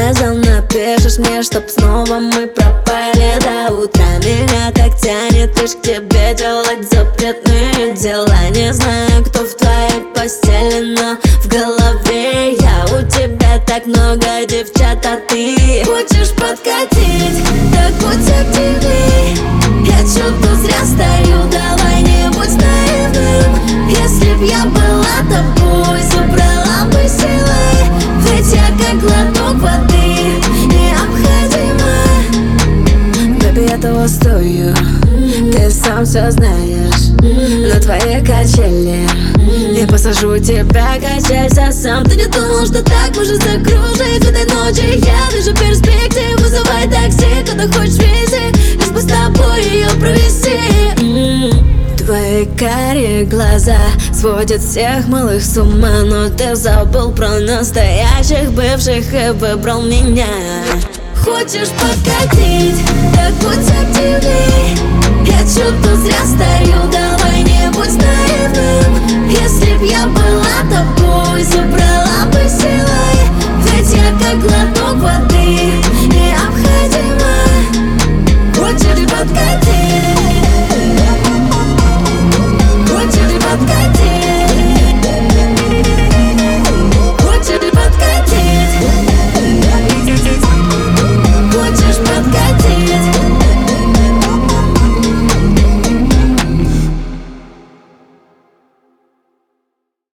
смысл, напишешь мне, чтоб снова мы пропали до утра. Меня так тянет лишь к тебе делать запретные дела. Не знаю, кто в твоей постели, но в голове я. У тебя так много девчат, а ты хочешь подкатить, так будь активней. Я чё-то зря стою, давай не будь наивным. Если б я была тобой, забрала бы силы, ведь я как глоток воды необходима. Бэби, я того стою, ты сам все знаешь. На твои качели я посажу тебя, качайся сам. Ты не думал, что так может закружить этой ночи? Я вижу перспективу, вызывай такси, куда хочешь вези, лишь бы с тобой ее провести. Твои карие глаза сводят всех малых с ума, но ты забыл про настоящих бывших и выбрал меня. Хочешь подкатить, так будь активней. Я чё-то